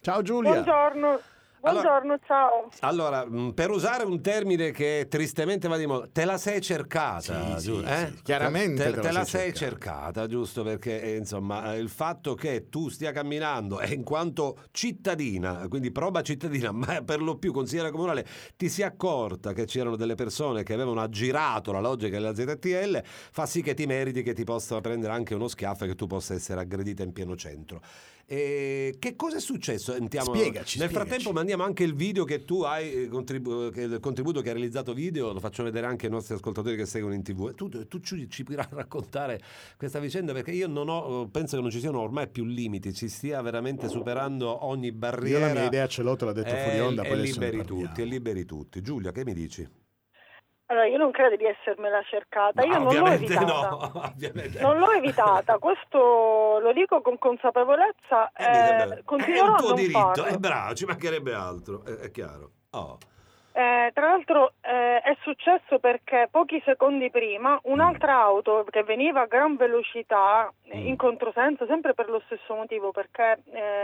Ciao Giulia. Buongiorno. Buongiorno, ciao. Allora, per usare un termine che tristemente va di moda, te la sei cercata, Sì, chiaramente te la sei cercata, giusto? Perché insomma, il fatto che tu stia camminando e in quanto cittadina, quindi proba cittadina, ma per lo più consigliera comunale, ti sia accorta che c'erano delle persone che avevano aggirato la logica della ZTL, fa sì che ti meriti che ti possa prendere anche uno schiaffo e che tu possa essere aggredita in pieno centro. Che cosa è successo? Spiegaci. Nel frattempo mandiamo anche il video che tu hai, il contributo che hai realizzato video, lo faccio vedere anche ai nostri ascoltatori che seguono in TV. Tu ci puoi raccontare questa vicenda, perché io penso che non ci siano ormai più limiti, ci stia veramente superando ogni barriera. Io la mia idea ce l'ho, te l'ho detto fuori onda, poi liberi tutti. Giulia, che mi dici? Allora, io non credo di essermela cercata, io non l'ho evitata. No, ovviamente. Non l'ho evitata, questo lo dico con consapevolezza. Continuerò è un tuo a non diritto, farlo. è bravo, ci mancherebbe altro, è chiaro. Tra l'altro è successo perché pochi secondi prima un'altra auto che veniva a gran velocità in controsenso, sempre per lo stesso motivo, perché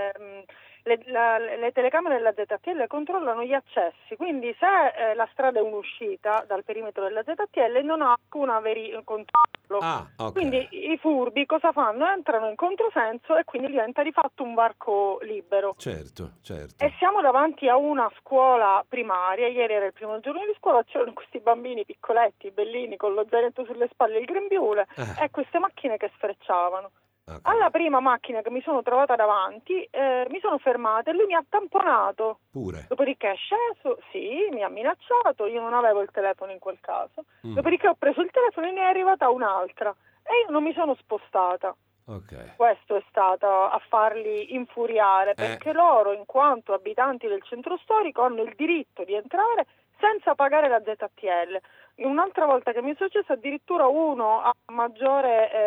le telecamere della ZTL controllano gli accessi, quindi se la strada è un'uscita dal perimetro della ZTL non ha alcun controllo. Okay. Quindi i furbi cosa fanno? Entrano in controsenso e quindi diventa di fatto un varco libero. Certo. E siamo davanti a una scuola primaria, ieri era il primo giorno di scuola, c'erano questi bambini piccoletti, bellini, con lo zainetto sulle spalle e il grembiule e queste macchine che sfrecciavano. Okay. Alla prima macchina che mi sono trovata davanti mi sono fermata e lui mi ha tamponato. Pure? Dopodiché è sceso, mi ha minacciato, io non avevo il telefono in quel caso. Dopodiché ho preso il telefono e ne è arrivata un'altra e io non mi sono spostata. Okay. Questo è stato a farli infuriare, perché loro, in quanto abitanti del centro storico, hanno il diritto di entrare senza pagare la ZTL. Un'altra volta che mi è successo, addirittura uno a maggiore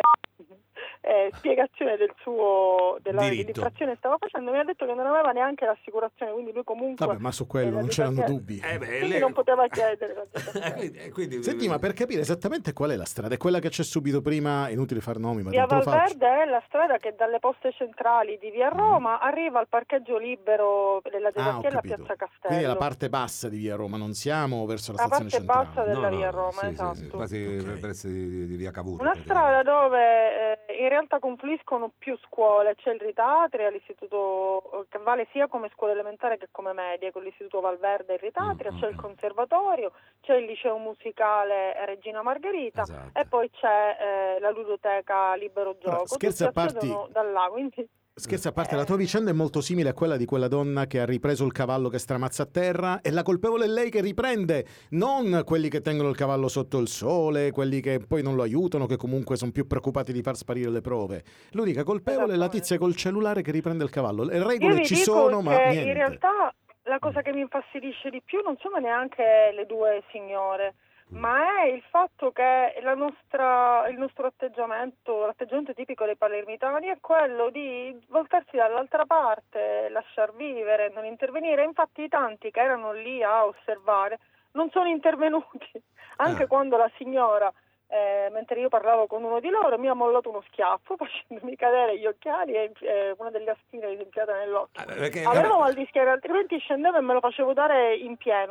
spiegazione dell'infrazione che stava facendo, mi ha detto che non aveva neanche l'assicurazione, quindi lui comunque... Vabbè, ma su quello non c'erano dubbi. Quindi non poteva chiedere. quindi... Senti, ma per capire esattamente qual è la strada? È quella che c'è subito prima, inutile far nomi, ma Via tanto lo faccio. Valverde è la strada che dalle poste centrali di Via Roma arriva al parcheggio libero della ZTL a Piazza Castello. Quindi è la parte bassa di Via Roma, non siamo verso la stazione centrale. La parte bassa della Via Roma, esatto. Sì, quasi il prezzo di Via Cavour. Una strada dove in realtà confluiscono più scuole, c'è il Ritatria, l'istituto che vale sia come scuola elementare che come media, con l'istituto Valverde e il Ritatria, c'è il conservatorio, c'è il liceo musicale Regina Margherita, esatto. E poi c'è la ludoteca Libero Gioco. Scherzi a parte, da là, quindi... Scherzi a parte, la tua vicenda è molto simile a quella di quella donna che ha ripreso il cavallo che stramazza a terra, e la colpevole è lei che riprende, non quelli che tengono il cavallo sotto il sole, quelli che poi non lo aiutano, che comunque sono più preoccupati di far sparire le prove. L'unica colpevole è la tizia col cellulare che riprende il cavallo. Le regole ci sono, ma niente. In realtà la cosa che mi infastidisce di più non sono neanche le due signore, ma è il fatto che il nostro atteggiamento, l'atteggiamento tipico dei palermitani è quello di voltarsi dall'altra parte, lasciar vivere, non intervenire. Infatti i tanti che erano lì a osservare non sono intervenuti, anche quando la signora, mentre io parlavo con uno di loro, mi ha mollato uno schiaffo facendomi cadere gli occhiali e una delle aspine risempiata nell'occhio. Avevo mal di schiena, altrimenti scendevo e me lo facevo dare in pieno.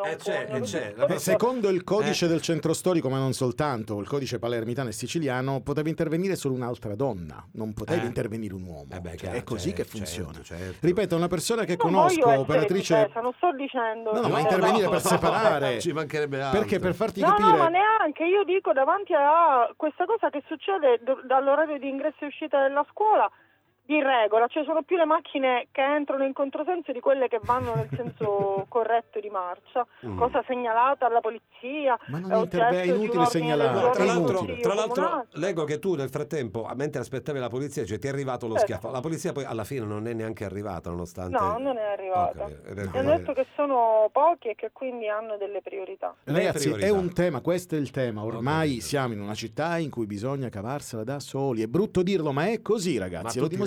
Secondo il codice del centro storico, ma non soltanto, il codice palermitano e siciliano, potevi intervenire solo un'altra donna, non potevi intervenire un uomo. È così che funziona. Certo. Ripeto, una persona che conosco, operatrice... non sto dicendo... No, ma intervenire per separare. Ci mancherebbe altro. Perché per farti capire... No, ma neanche, io dico davanti a questa cosa che succede dall'orario di ingresso e uscita della scuola, di regola, cioè sono più le macchine che entrano in controsenso di quelle che vanno nel senso corretto di marcia, cosa segnalata alla polizia. Ma non è inutile segnalare. Tra l'altro leggo che tu nel frattempo, mentre aspettavi la polizia, cioè ti è arrivato lo schiaffo. La polizia poi alla fine non è neanche arrivata, nonostante... No, non è arrivata. Mi hanno detto che sono pochi e che quindi hanno delle priorità. Ragazzi, è un tema, questo è il tema. Ormai siamo in una città in cui bisogna cavarsela da soli. È brutto dirlo, ma è così, ragazzi. Lo dimostriamo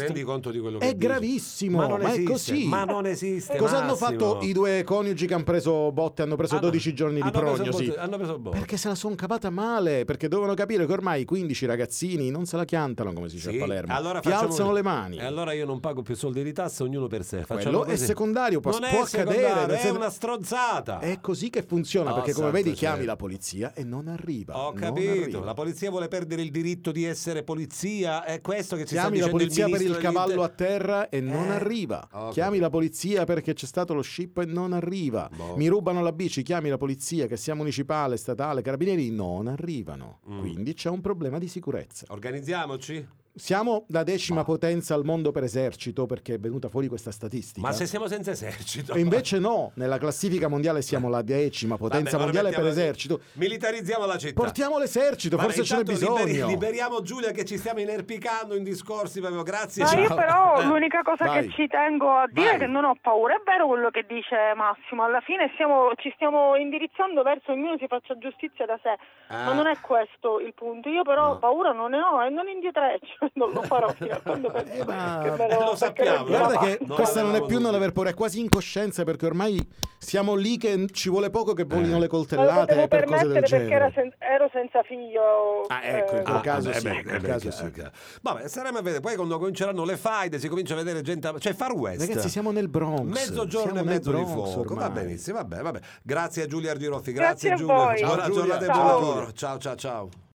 rendi conto di quello che è dici? gravissimo, Ma non è esiste, così. ma non esiste. Cosa hanno Massimo? fatto i due coniugi che hanno preso botte? Hanno preso 12 giorni di prognosi. Hanno preso botte. Perché se la sono cavata male, perché dovevano capire che ormai 15 ragazzini non se la chiantano, come si dice a Palermo. Allora ti alzano le mani. E allora io non pago più soldi di tassa, ognuno per sé. Quello è secondario, può non accadere. è secondario, è una stronzata. È così che funziona, perché come santo vedi chiami cielo. la polizia e non arriva. Ho non capito, arriva. la polizia vuole perdere il diritto di essere polizia, è questo che ci Chiami sta la dicendo polizia per il ministro cavallo a terra e non arriva. Chiami la polizia perché c'è stato lo scippo e non arriva. Mi rubano la bici, chiami la polizia, che sia municipale, statale, carabinieri, non arrivano. Quindi c'è un problema di sicurezza. Organizziamoci. Siamo la 10ª potenza al mondo per esercito, perché è venuta fuori questa statistica. Ma se siamo senza esercito? E invece no, nella classifica mondiale siamo la 10ª potenza mondiale per esercito. Militarizziamo la città. Portiamo l'esercito, forse ce n'è bisogno. Liberiamo Giulia che ci stiamo inerpicando in discorsi proprio. Grazie. Ma io però l'unica cosa Vai. che ci tengo a dire è che non ho paura. È vero quello che dice Massimo, alla fine ci stiamo indirizzando verso ognuno si faccia giustizia da sé, ma non è questo il punto. Io però paura non ne ho e non indietreggio, non lo farò fino a quando penso lo sappiamo. Guarda che No, questa non è più no, non aver paura, è quasi incoscienza, perché ormai siamo lì che ci vuole poco che volino le non lo coltellate potevo per cose del permettere perché genere. ero senza figlio. Ecco, in quel caso sì. beh, in quel caso sì. Vabbè, staremo a vedere. Poi quando cominceranno le faide si comincia a vedere gente, cioè Far West. Ragazzi, siamo nel Bronx. Mezzogiorno siamo e mezzo nel di Bronx fuoco. Va ormai. benissimo, vabbè. Grazie a Giulia Ardiloffi, Grazie grazie a Giulia. voi. Buona Ciao, giornata e Giulia. buon Ciao. lavoro. Ciao ciao ciao.